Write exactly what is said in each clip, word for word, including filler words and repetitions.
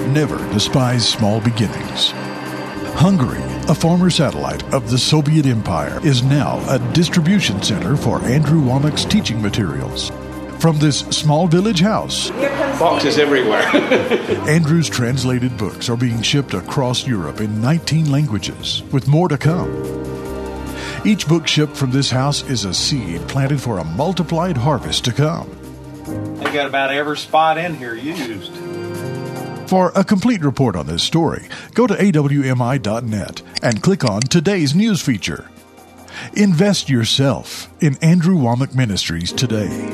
never despise small beginnings. Hungary, a former satellite of the Soviet Empire, is now a distribution center for Andrew Wommack's teaching materials. From this small village house, boxes everywhere. Andrew's translated books are being shipped across Europe in nineteen languages, with more to come. Each book shipped from this house is a seed planted for a multiplied harvest to come. They got about every spot in here used. For a complete report on this story, go to A W M I dot net and click on today's news feature. Invest yourself in Andrew Wommack Ministries today.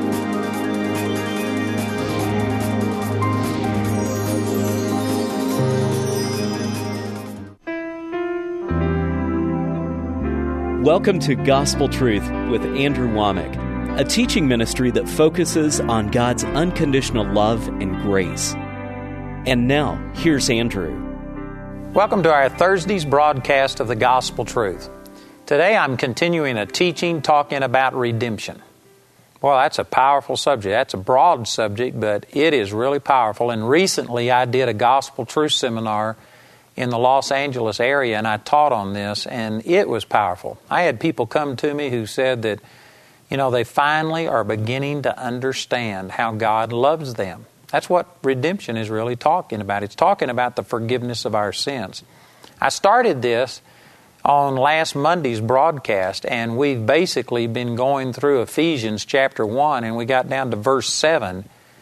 Welcome to Gospel Truth with Andrew Wommack, a teaching ministry that focuses on God's unconditional love and grace. And now, here's Andrew. Welcome to our Thursday's broadcast of the Gospel Truth. Today I'm continuing a teaching talking about redemption. Well, that's a powerful subject. That's a broad subject, but it is really powerful. And recently I did a Gospel Truth seminar in the Los Angeles area, and I taught on this, and it was powerful. I had people come to me who said that, you know, they finally are beginning to understand how God loves them. That's what redemption is really talking about. It's talking about the forgiveness of our sins. I started this on last Monday's broadcast, and we've basically been going through Ephesians chapter one, and we got down to verse seven,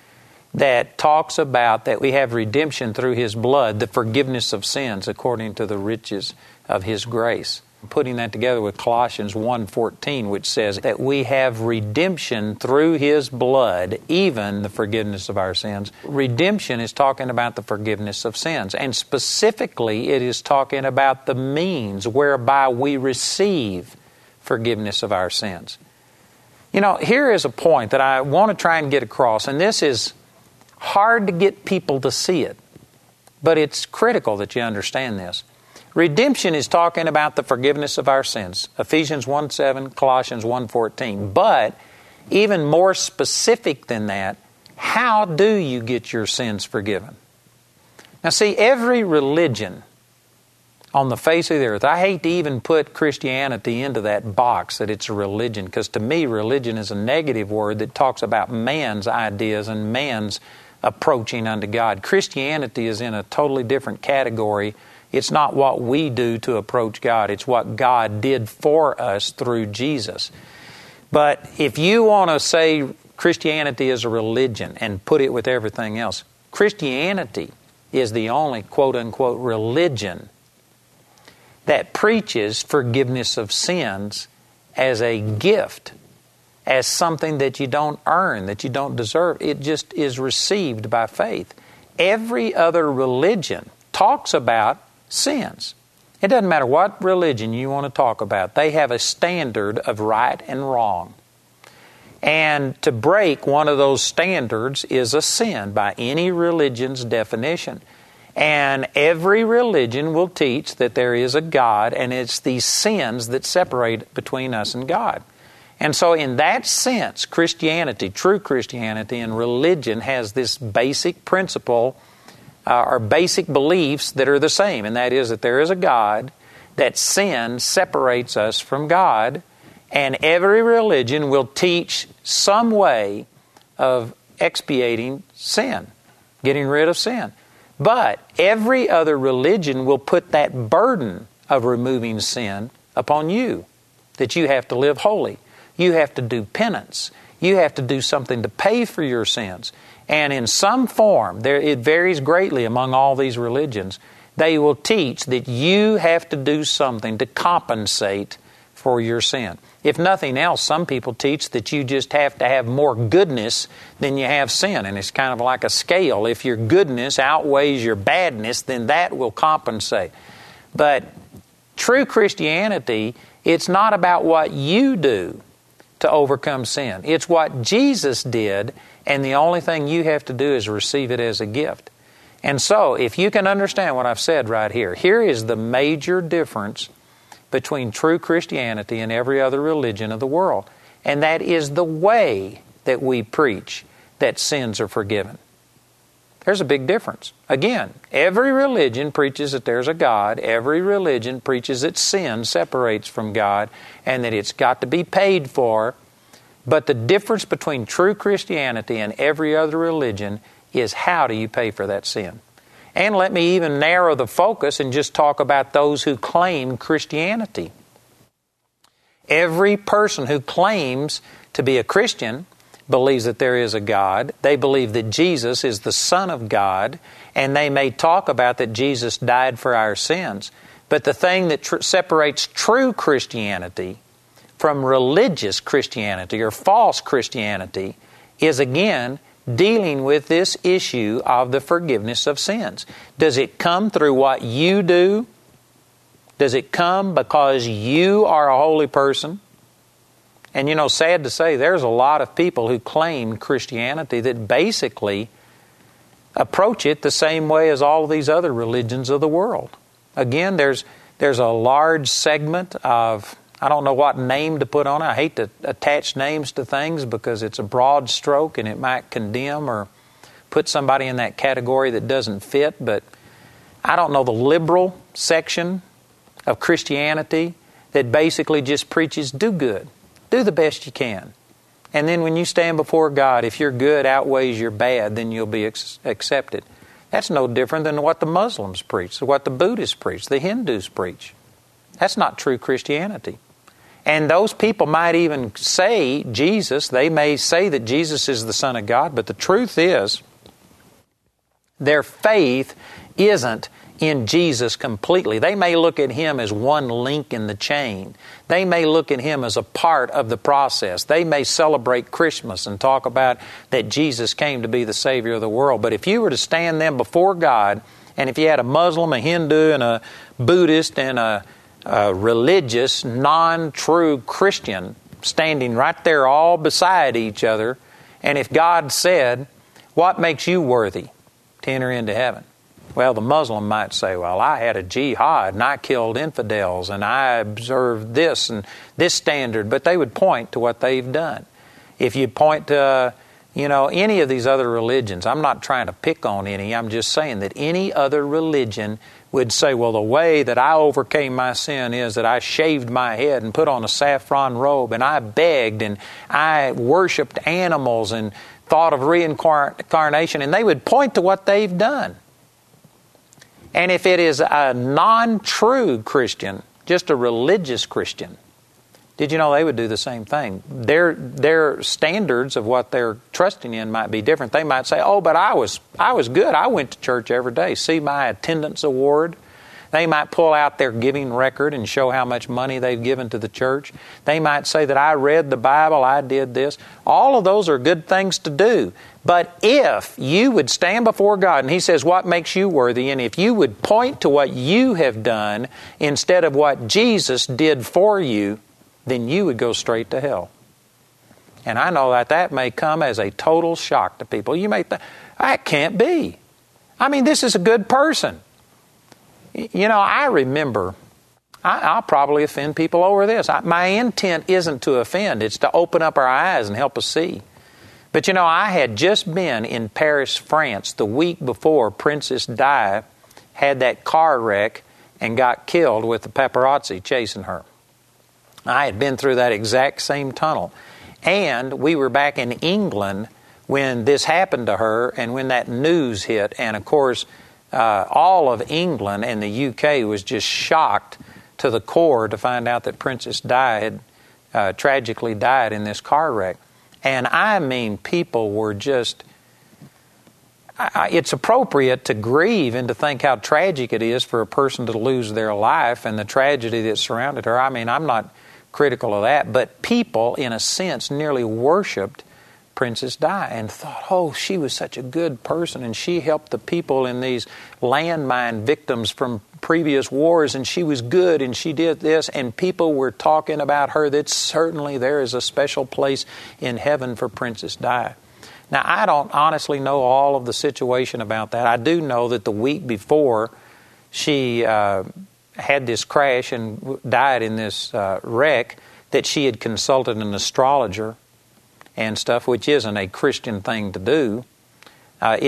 that talks about that we have redemption through His blood, the forgiveness of sins according to the riches of His grace. Putting that together with Colossians one fourteen, which says that we have redemption through His blood, even the forgiveness of our sins. Redemption is talking about the forgiveness of sins, and specifically it is talking about the means whereby we receive forgiveness of our sins. You know, here is a point that I want to try and get across, and this is hard to get people to see it, but it's critical that you understand this. Redemption is talking about the forgiveness of our sins. Ephesians one seven, Colossians one fourteen. But even more specific than that, how do you get your sins forgiven? Now see, every religion on the face of the earth, I hate to even put Christianity into that box that it's a religion, because to me religion is a negative word that talks about man's ideas and man's approaching unto God. Christianity is in a totally different category. It's not what we do to approach God. It's what God did for us through Jesus. But if you want to say Christianity is a religion and put it with everything else, Christianity is the only quote-unquote religion that preaches forgiveness of sins as a gift, as something that you don't earn, that you don't deserve. It just is received by faith. Every other religion talks about sins. It doesn't matter what religion you want to talk about. They have a standard of right and wrong. And to break one of those standards is a sin by any religion's definition. And every religion will teach that there is a God, and it's these sins that separate between us and God. And so in that sense, Christianity, true Christianity and religion has this basic principle uh, or basic beliefs that are the same, and that is that there is a God, that sin separates us from God, and every religion will teach some way of expiating sin, getting rid of sin. But every other religion will put that burden of removing sin upon you, that you have to live holy. You have to do penance. You have to do something to pay for your sins. And in some form, there it varies greatly among all these religions, they will teach that you have to do something to compensate for your sin. If nothing else, some people teach that you just have to have more goodness than you have sin. And it's kind of like a scale. If your goodness outweighs your badness, then that will compensate. But true Christianity, it's not about what you do to overcome sin. It's what Jesus did, and the only thing you have to do is receive it as a gift. And so, if you can understand what I've said right here, here is the major difference between true Christianity and every other religion of the world. And that is the way that we preach that sins are forgiven. There's a big difference. Again, every religion preaches that there's a God. Every religion preaches that sin separates from God and that it's got to be paid for. But the difference between true Christianity and every other religion is how do you pay for that sin? And let me even narrow the focus and just talk about those who claim Christianity. Every person who claims to be a Christian believes that there is a God. They believe that Jesus is the Son of God, and they may talk about that Jesus died for our sins. But the thing that tr- separates true Christianity from religious Christianity or false Christianity is, again, dealing with this issue of the forgiveness of sins. Does it come through what you do? Does it come because you are a holy person? And you know, sad to say, there's a lot of people who claim Christianity that basically approach it the same way as all of these other religions of the world. Again, there's there's a large segment of, I don't know what name to put on it. I hate to attach names to things because it's a broad stroke and it might condemn or put somebody in that category that doesn't fit. But I don't know, the liberal section of Christianity that basically just preaches do good. Do the best you can. And then when you stand before God, if your good outweighs your bad, then you'll be ex- accepted. That's no different than what the Muslims preach, what the Buddhists preach, the Hindus preach. That's not true Christianity. And those people might even say Jesus, they may say that Jesus is the Son of God, but the truth is their faith isn't in Jesus completely. They may look at Him as one link in the chain. They may look at Him as a part of the process. They may celebrate Christmas and talk about that Jesus came to be the Savior of the world. But if you were to stand them before God, and if you had a Muslim, a Hindu, and a Buddhist, and a, a religious, non-true Christian standing right there all beside each other, and if God said, what makes you worthy to enter into heaven? Well, the Muslim might say, well, I had a jihad and I killed infidels and I observed this and this standard, but they would point to what they've done. If you point to, uh, you know, any of these other religions, I'm not trying to pick on any, I'm just saying that any other religion would say, well, the way that I overcame my sin is that I shaved my head and put on a saffron robe and I begged and I worshipped animals and thought of reincarnation, and they would point to what they've done. And if it is a non-true Christian, just a religious Christian, did you know they would do the same thing? Their their standards of what they're trusting in might be different. They might say, oh, but I was I was good. I went to church every day. See my attendance award? They might pull out their giving record and show how much money they've given to the church. They might say that I read the Bible, I did this. All of those are good things to do. But if you would stand before God, and He says, what makes you worthy? And if you would point to what you have done instead of what Jesus did for you, then you would go straight to hell. And I know that that may come as a total shock to people. You may think, that can't be. I mean, this is a good person. You know, I remember, I, I'll probably offend people over this. I, my intent isn't to offend. It's to open up our eyes and help us see. But you know, I had just been in Paris, France, the week before Princess Di had that car wreck and got killed with the paparazzi chasing her. I had been through that exact same tunnel. And we were back in England when this happened to her and when that news hit. And of course, Uh, all of England and the U K was just shocked to the core to find out that Princess Di had uh, tragically died in this car wreck. And I mean, people were just... I, it's appropriate to grieve and to think how tragic it is for a person to lose their life and the tragedy that surrounded her. I mean, I'm not critical of that, but people, in a sense, nearly worshipped Princess Di and thought, oh, she was such a good person and she helped the people in these landmine victims from previous wars and she was good and she did this, and people were talking about her that certainly there is a special place in heaven for Princess Di. Now, I don't honestly know all of the situation about that. I do know that the week before she uh, had this crash and died in this uh, wreck, that she had consulted an astrologer and stuff, which isn't a Christian thing to do. Uh, it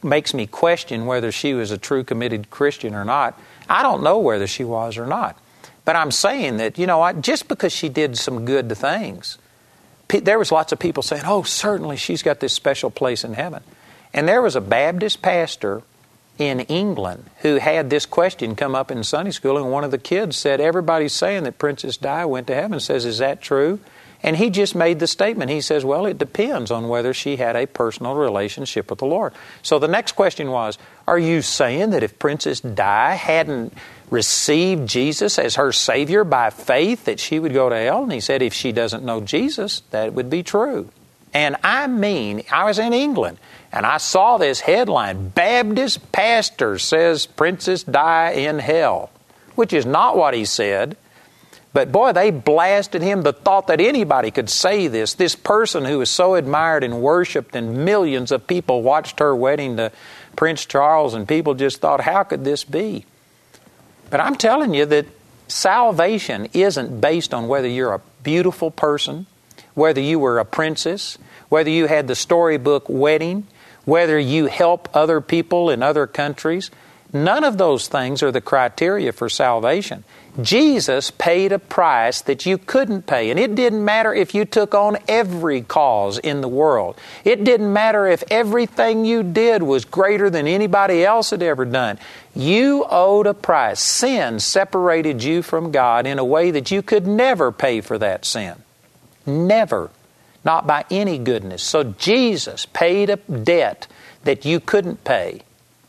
makes me question whether she was a true committed Christian or not. I don't know whether she was or not. But I'm saying that, you know what, just because she did some good things, there was lots of people saying, oh, certainly she's got this special place in heaven. And there was a Baptist pastor in England who had this question come up in Sunday school, and one of the kids said, everybody's saying that Princess Di went to heaven. Says, is that true? And he just made the statement. He says, well, it depends on whether she had a personal relationship with the Lord. So the next question was, are you saying that if Princess Di hadn't received Jesus as her Savior by faith, that she would go to hell? And he said, if she doesn't know Jesus, that would be true. And I mean, I was in England, and I saw this headline, Baptist pastor says Princess Di in hell, which is not what he said. But boy, they blasted him. The thought that anybody could say this, this person who was so admired and worshipped, and millions of people watched her wedding to Prince Charles, and people just thought, how could this be? But I'm telling you that salvation isn't based on whether you're a beautiful person, whether you were a princess, whether you had the storybook wedding, whether you help other people in other countries. None of those things are the criteria for salvation. Jesus paid a price that you couldn't pay. And it didn't matter if you took on every cause in the world. It didn't matter if everything you did was greater than anybody else had ever done. You owed a price. Sin separated you from God in a way that you could never pay for that sin. Never. Not by any goodness. So Jesus paid a debt that you couldn't pay.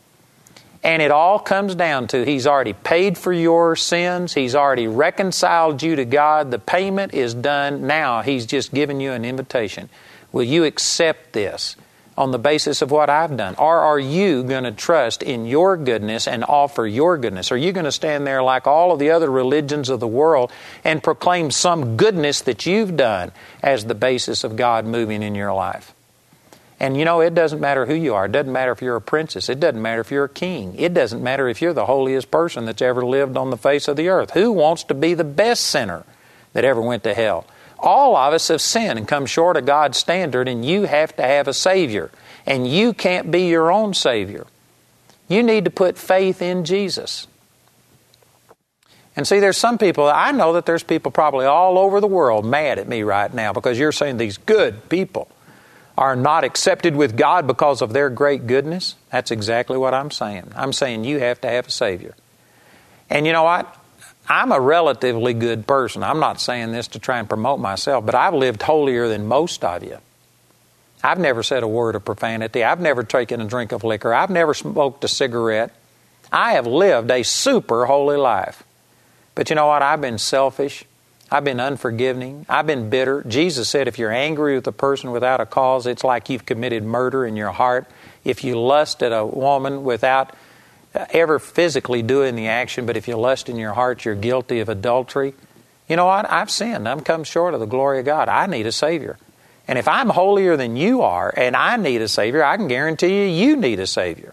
And it all comes down to He's already paid for your sins. He's already reconciled you to God. The payment is done. Now He's just given you an invitation. Will you accept this on the basis of what I've done? Or are you going to trust in your goodness and offer your goodness? Are you going to stand there like all of the other religions of the world and proclaim some goodness that you've done as the basis of God moving in your life? And you know, it doesn't matter who you are. It doesn't matter if you're a princess. It doesn't matter if you're a king. It doesn't matter if you're the holiest person that's ever lived on the face of the earth. Who wants to be the best sinner that ever went to hell? All of us have sinned and come short of God's standard, and you have to have a Savior. And you can't be your own Savior. You need to put faith in Jesus. And see, there's some people, I know that there's people probably all over the world mad at me right now because you're saying these good people are not accepted with God because of their great goodness. That's exactly what I'm saying. I'm saying you have to have a Savior. And you know what? I'm a relatively good person. I'm not saying this to try and promote myself, but I've lived holier than most of you. I've never said a word of profanity. I've never taken a drink of liquor. I've never smoked a cigarette. I have lived a super holy life. But you know what? I've been selfish. I've been unforgiving. I've been bitter. Jesus said if you're angry with a person without a cause, it's like you've committed murder in your heart. If you lust at a woman without ever physically doing the action, but if you lust in your heart, you're guilty of adultery. You know what? I've sinned. I'm come short of the glory of God. I need a Savior. And if I'm holier than you are and I need a Savior, I can guarantee you, you need a Savior.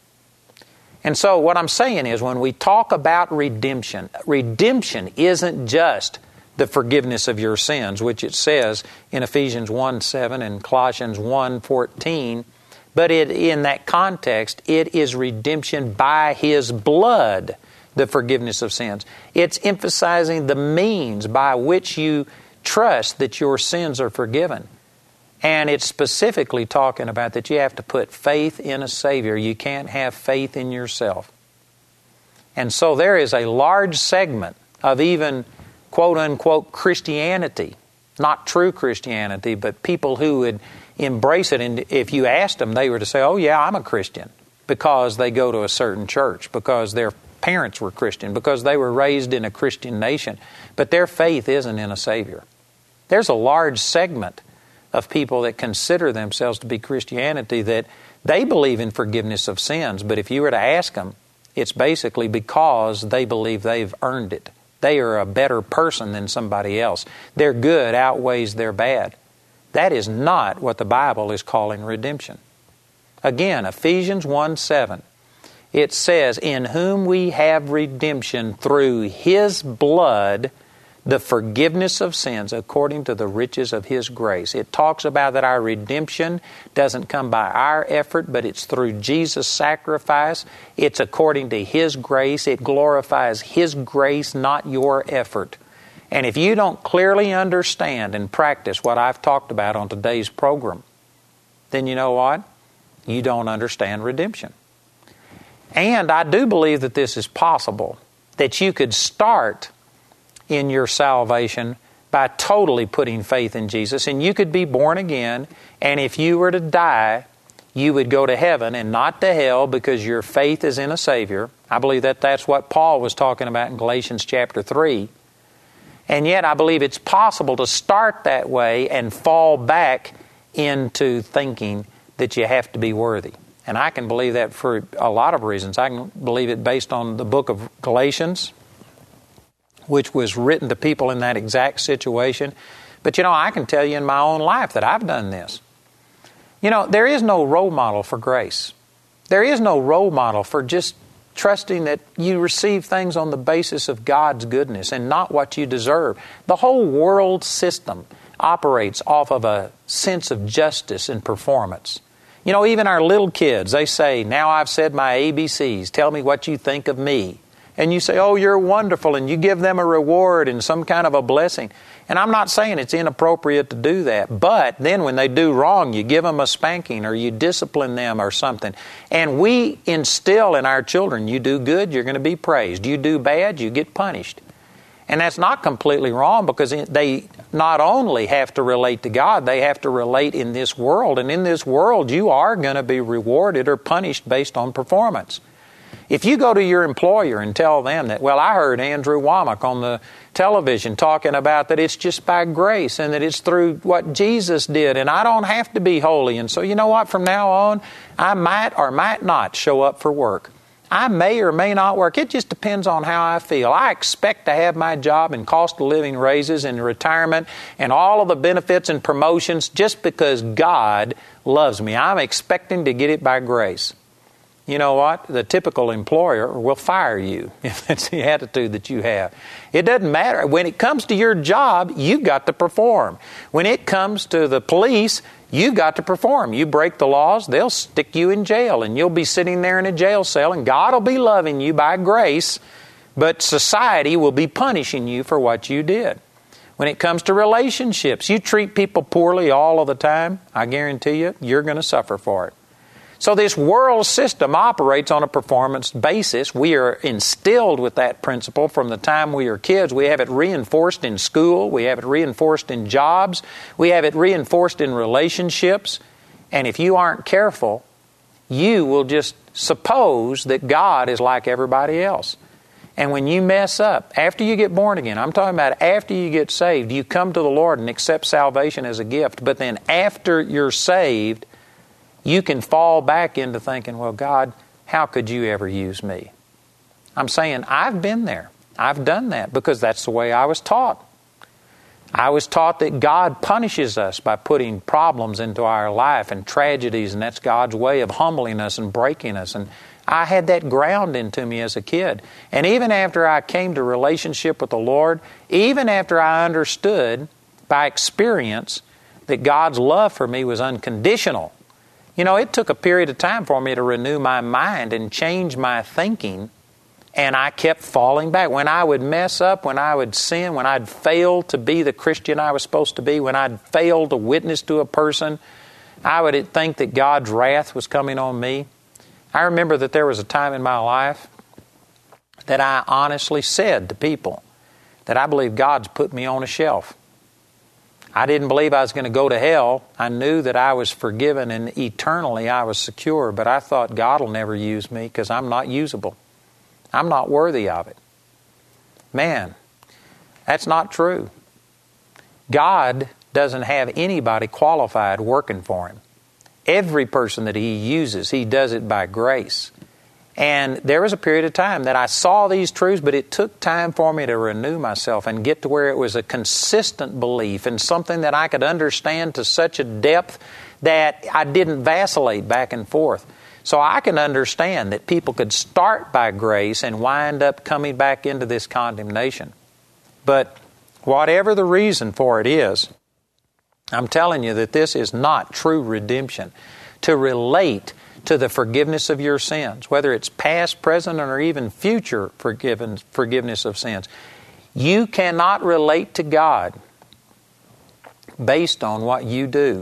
And so what I'm saying is when we talk about redemption, redemption isn't just the forgiveness of your sins, which it says in Ephesians one seven and Colossians one fourteen. But it, in that context, it is redemption by His blood, the forgiveness of sins. It's emphasizing the means by which you trust that your sins are forgiven. And it's specifically talking about that you have to put faith in a Savior. You can't have faith in yourself. And so there is a large segment of even quote-unquote Christianity, not true Christianity, but people who would embrace it. And if you asked them, they were to say, oh yeah, I'm a Christian, because they go to a certain church, because their parents were Christian, because they were raised in a Christian nation. But their faith isn't in a Savior. There's a large segment of people that consider themselves to be Christianity that they believe in forgiveness of sins, but if you were to ask them, it's basically because they believe they've earned it. They are a better person than somebody else. Their good outweighs their bad. That is not what the Bible is calling redemption. Again, Ephesians one seven, it says, in whom we have redemption through His blood, the forgiveness of sins according to the riches of His grace. It talks about that our redemption doesn't come by our effort, but it's through Jesus' sacrifice. It's according to His grace. It glorifies His grace, not your effort. And if you don't clearly understand and practice what I've talked about on today's program, then you know what? You don't understand redemption. And I do believe that this is possible, that you could start in your salvation by totally putting faith in Jesus, and you could be born again, and if you were to die, you would go to heaven and not to hell because your faith is in a Savior. I believe that that's what Paul was talking about in Galatians chapter three. And yet I believe it's possible to start that way and fall back into thinking that you have to be worthy. And I can believe that for a lot of reasons. I can believe it based on the book of Galatians, which was written to people in that exact situation. But you know, I can tell you in my own life that I've done this. You know, there is no role model for grace. There is no role model for just trusting that you receive things on the basis of God's goodness and not what you deserve. The whole world system operates off of a sense of justice and performance. You know, even our little kids, they say, now I've said my A B Cs, tell me what you think of me. And you say, oh, you're wonderful, and you give them a reward and some kind of a blessing. And I'm not saying it's inappropriate to do that, but then when they do wrong, you give them a spanking or you discipline them or something. And we instill in our children, you do good, you're going to be praised. You do bad, you get punished. And that's not completely wrong, because they not only have to relate to God, they have to relate in this world. And in this world, you are going to be rewarded or punished based on performance. If you go to your employer and tell them that, well, I heard Andrew Wommack on the television talking about that it's just by grace and that it's through what Jesus did and I don't have to be holy. And so you know what, from now on, I might or might not show up for work. I may or may not work. It just depends on how I feel. I expect to have my job and cost of living raises and retirement and all of the benefits and promotions just because God loves me. I'm expecting to get it by grace. You know what? The typical employer will fire you if that's the attitude that you have. It doesn't matter. When it comes to your job, you've got to perform. When it comes to the police, you've got to perform. You break the laws, they'll stick you in jail, and you'll be sitting there in a jail cell, and God will be loving you by grace, but society will be punishing you for what you did. When it comes to relationships, you treat people poorly all of the time, I guarantee you, you're going to suffer for it. So this world system operates on a performance basis. We are instilled with that principle from the time we are kids. We have it reinforced in school. We have it reinforced in jobs. We have it reinforced in relationships. And if you aren't careful, you will just suppose that God is like everybody else. And when you mess up, after you get born again, I'm talking about after you get saved, you come to the Lord and accept salvation as a gift. But then after you're saved, you can fall back into thinking, well, God, how could you ever use me? I'm saying I've been there. I've done that because that's the way I was taught. I was taught that God punishes us by putting problems into our life and tragedies, and that's God's way of humbling us and breaking us. And I had that ground into me as a kid. And even after I came to relationship with the Lord, even after I understood by experience that God's love for me was unconditional, you know, it took a period of time for me to renew my mind and change my thinking, and I kept falling back. When I would mess up, when I would sin, when I'd fail to be the Christian I was supposed to be, when I'd fail to witness to a person, I would think that God's wrath was coming on me. I remember that there was a time in my life that I honestly said to people that I believe God's put me on a shelf. I didn't believe I was going to go to hell. I knew that I was forgiven and eternally I was secure, but I thought God will never use me because I'm not usable. I'm not worthy of it. Man, that's not true. God doesn't have anybody qualified working for Him. Every person that He uses, He does it by grace. And there was a period of time that I saw these truths, but it took time for me to renew myself and get to where it was a consistent belief and something that I could understand to such a depth that I didn't vacillate back and forth. So I can understand that people could start by grace and wind up coming back into this condemnation. But Whatever the reason for it is, I'm telling you that this is not true redemption. To relate to the forgiveness of your sins, whether it's past, present, or even future forgiven, forgiveness of sins. You cannot relate to God based on what you do.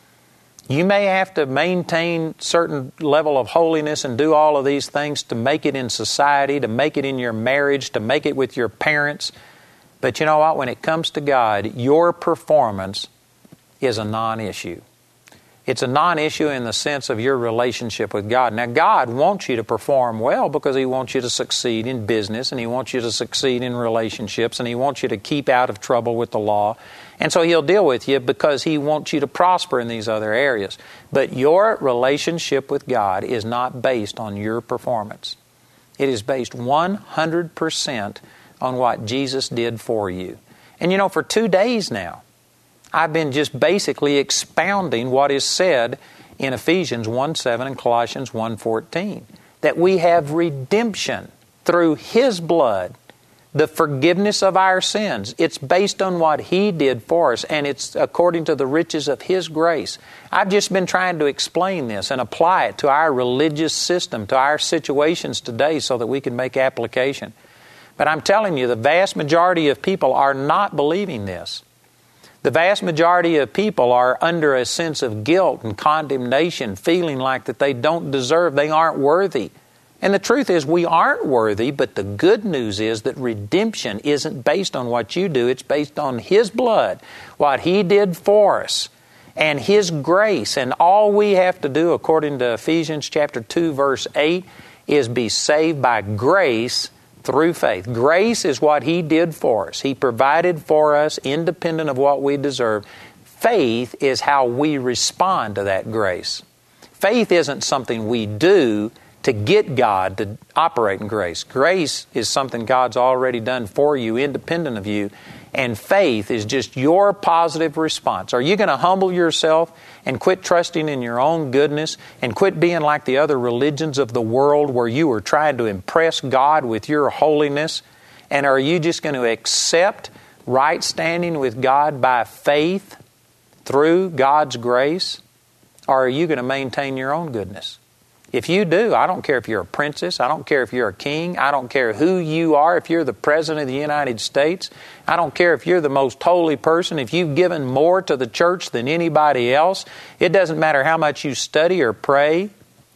You may have to maintain certain level of holiness and do all of these things to make it in society, to make it in your marriage, to make it with your parents. But you know what? When it comes to God, your performance is a non-issue. It's a non-issue in the sense of your relationship with God. Now, God wants you to perform well because He wants you to succeed in business, and He wants you to succeed in relationships, and He wants you to keep out of trouble with the law. And so He'll deal with you because He wants you to prosper in these other areas. But your relationship with God is not based on your performance. It is based one hundred percent on what Jesus did for you. And you know, for two days now, I've been just basically expounding what is said in Ephesians one seven and Colossians one fourteen. That we have redemption through His blood, the forgiveness of our sins. It's based on what He did for us, and it's according to the riches of His grace. I've just been trying to explain this and apply it to our religious system, to our situations today so that we can make application. But I'm telling you, the vast majority of people are not believing this. The vast majority of people are under a sense of guilt and condemnation, feeling like that they don't deserve, they aren't worthy. And the truth is, we aren't worthy, but the good news is that redemption isn't based on what you do. It's based on His blood, what He did for us, and His grace. And all we have to do, according to Ephesians chapter two, verse eight, is be saved by grace through faith. Grace is what He did for us. He provided for us independent of what we deserve. Faith is how we respond to that grace. Faith isn't something we do to get God to operate in grace. Grace is something God's already done for you, independent of you. And faith is just your positive response. Are you going to humble yourself and quit trusting in your own goodness and quit being like the other religions of the world where you are trying to impress God with your holiness? And are you just going to accept right standing with God by faith through God's grace? Or are you going to maintain your own goodness? If you do, I don't care if you're a princess, I don't care if you're a king, I don't care who you are, if you're the President of the United States, I don't care if you're the most holy person, if you've given more to the church than anybody else, it doesn't matter how much you study or pray,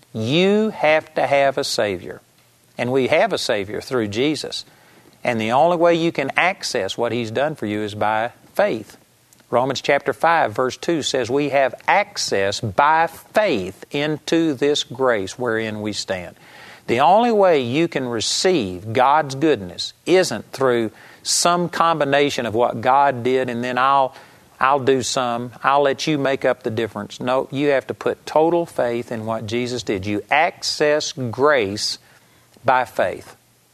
you have to have a Savior. And we have a Savior through Jesus. And the only way you can access what He's done for you is by faith. Romans chapter five, verse two says, we have access by faith into this grace wherein we stand. The only way you can receive God's goodness isn't through some combination of what God did and then I'll I'll do some, I'll let you make up the difference. No, you have to put total faith in what Jesus did. You access grace by faith.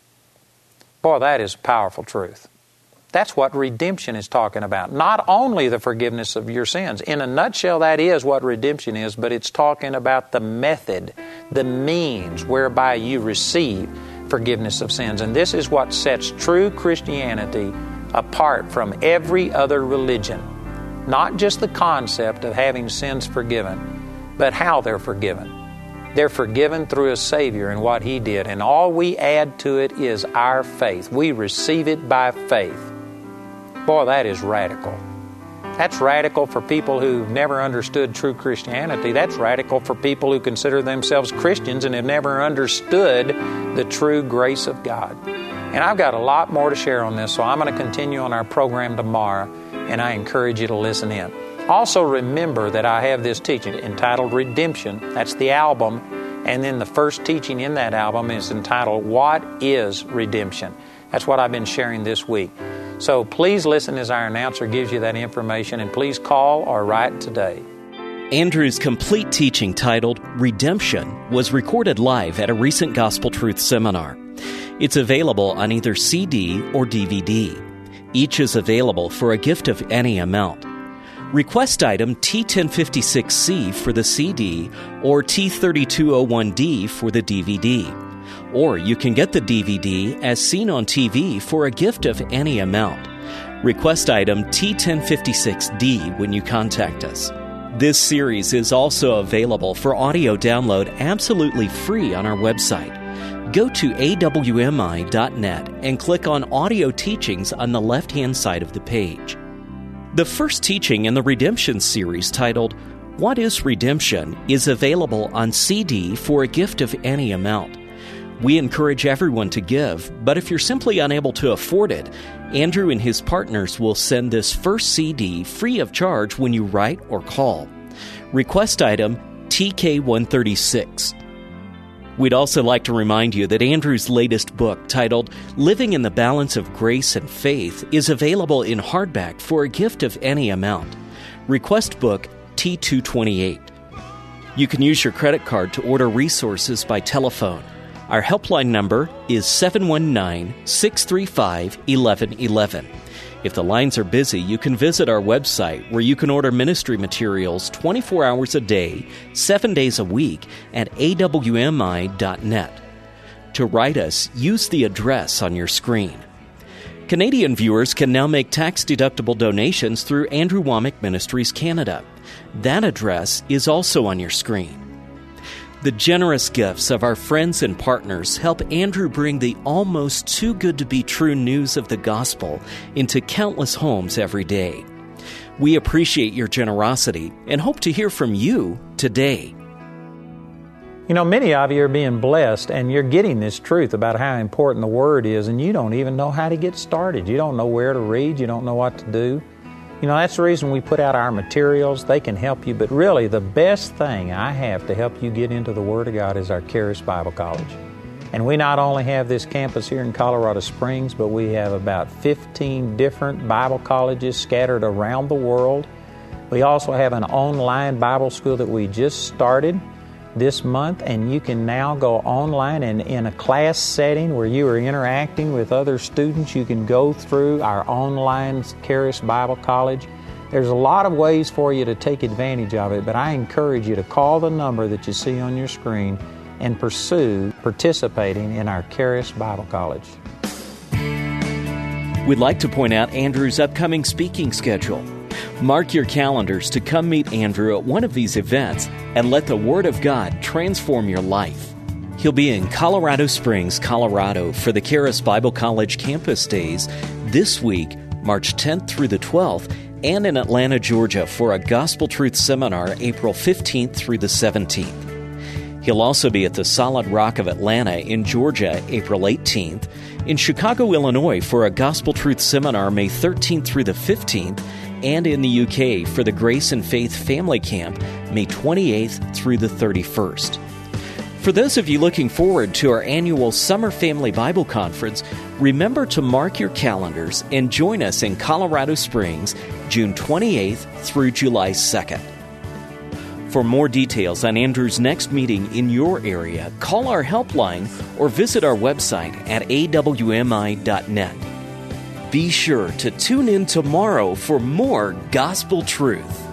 Boy, that is a powerful truth. That's what redemption is talking about. Not only the forgiveness of your sins. In a nutshell, that is what redemption is, but it's talking about the method, the means whereby you receive forgiveness of sins. And this is what sets true Christianity apart from every other religion. Not just the concept of having sins forgiven, but how they're forgiven. They're forgiven through a Savior and what He did. And all we add to it is our faith. We receive it by faith. Boy, that is radical. That's radical for people who've never understood true Christianity. That's radical for people who consider themselves Christians and have never understood the true grace of God. And I've got a lot more to share on this, so I'm going to continue on our program tomorrow, and I encourage you to listen in. Also remember that I have this teaching entitled Redemption. That's the album. And then the first teaching in that album is entitled, What is Redemption? That's what I've been sharing this week. So please listen as our announcer gives you that information, and please call or write today. Andrew's complete teaching titled Redemption was recorded live at a recent Gospel Truth seminar. It's available on either C D or D V D. Each is available for a gift of any amount. Request item T ten fifty-six C for the C D or T thirty-two oh one D for the D V D. Or you can get the D V D as seen on T V for a gift of any amount. Request item T ten fifty-six D when you contact us. This series is also available for audio download absolutely free on our website. Go to A W M I dot net and click on Audio Teachings on the left-hand side of the page. The first teaching in the Redemption series, titled What is Redemption?, is available on C D for a gift of any amount. We encourage everyone to give, but if you're simply unable to afford it, Andrew and his partners will send this first C D free of charge when you write or call. Request item T K one thirty-six. We'd also like to remind you that Andrew's latest book, titled Living in the Balance of Grace and Faith, is available in hardback for a gift of any amount. Request book T two twenty-eight. You can use your credit card to order resources by telephone. Our helpline number is seven one nine, six three five, one one one one. If the lines are busy, you can visit our website where you can order ministry materials twenty-four hours a day, seven days a week at A W M I dot net. To write us, use the address on your screen. Canadian viewers can now make tax-deductible donations through Andrew Wommack Ministries Canada. That address is also on your screen. The generous gifts of our friends and partners help Andrew bring the almost too good to be true news of the gospel into countless homes every day. We appreciate your generosity and hope to hear from you today. You know, many of you are being blessed and you're getting this truth about how important the Word is, and you don't even know how to get started. You don't know where to read. You don't know what to do. You know, that's the reason we put out our materials. They can help you, but really the best thing I have to help you get into the Word of God is our Charis Bible College. And we not only have this campus here in Colorado Springs, but we have about fifteen different Bible colleges scattered around the world. We also have an online Bible school that we just started this month, and you can now go online and in a class setting where you are interacting with other students, you can go through our online Charis Bible College. There's a lot of ways for you to take advantage of it, but I encourage you to call the number that you see on your screen and pursue participating in our Charis Bible College. We'd like to point out Andrew's upcoming speaking schedule. Mark your calendars to come meet Andrew at one of these events and let the Word of God transform your life. He'll be in Colorado Springs, Colorado for the Charis Bible College Campus Days this week, March tenth through the twelfth, and in Atlanta, Georgia for a Gospel Truth Seminar April fifteenth through the seventeenth. He'll also be at the Solid Rock of Atlanta in Georgia April eighteenth, in Chicago, Illinois for a Gospel Truth Seminar May thirteenth through the fifteenth, and in the U K for the Grace and Faith Family Camp, May twenty-eighth through the thirty-first. For those of you looking forward to our annual Summer Family Bible Conference, remember to mark your calendars and join us in Colorado Springs, June twenty-eighth through July second. For more details on Andrew's next meeting in your area, call our helpline or visit our website at A W M I dot net. Be sure to tune in tomorrow for more gospel truth.